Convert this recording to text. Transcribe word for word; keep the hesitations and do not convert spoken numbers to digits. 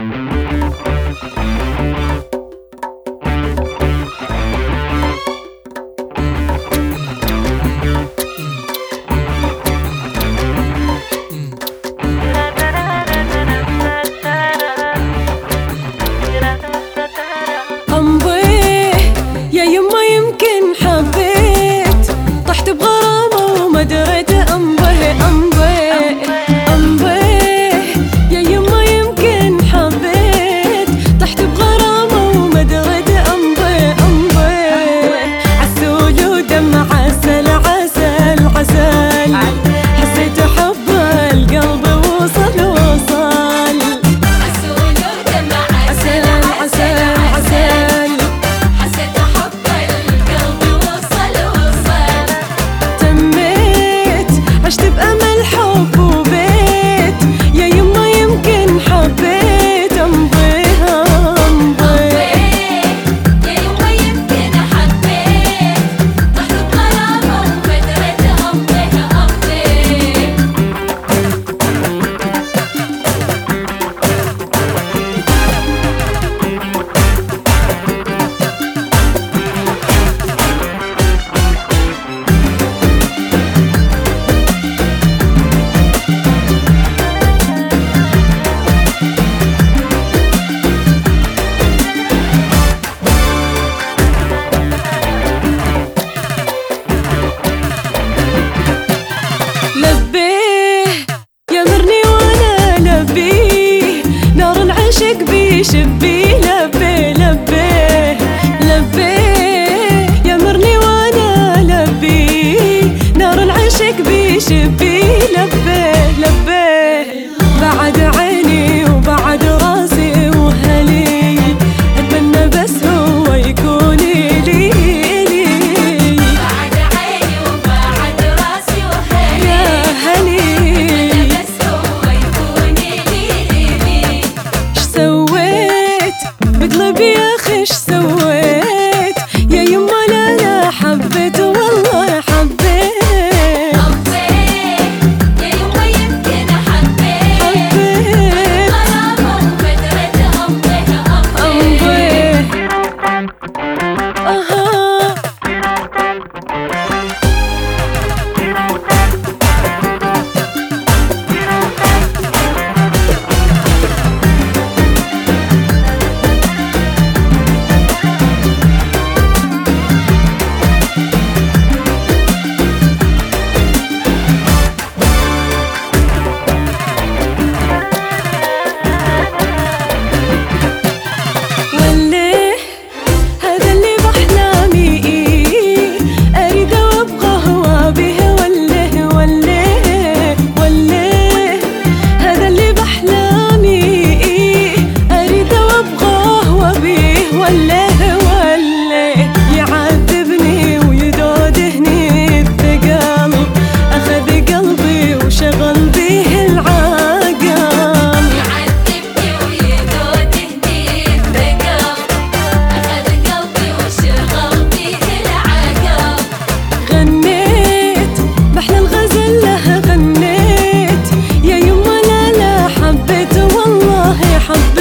شبي لبي لبي لبي يمرني وانا لبي نار العشق بيشبي لبي لبي بعد عيني وبعد راسي وهلي اتمنى بس هو يكون لي لي بعد عيني وبعد راسي وهلي يا هلي اتمنى بس هو يكون لي لي اش سويت بقلبي يا اخي اش سويت يا يما لا لا حبيت والله حبيت حبيت يا يما يمكن حبيت حبيت غرامة وبدرة أمضيها أمضي أمضي أها واللي هذا اللي بأحلامي أريد وأبغى هو به والله والله والله هذا اللي بأحلامي أريد وأبغى هو به والله والله يعذبني ويدودهني الثقل أخذ قلبي وشغل به العقل يعذبني ويدودني الثقل أخذ قلبي وشغل بيه العقل غنيت بحلى الغزل له غنيت يا يما لا لا حبيت والله حبيت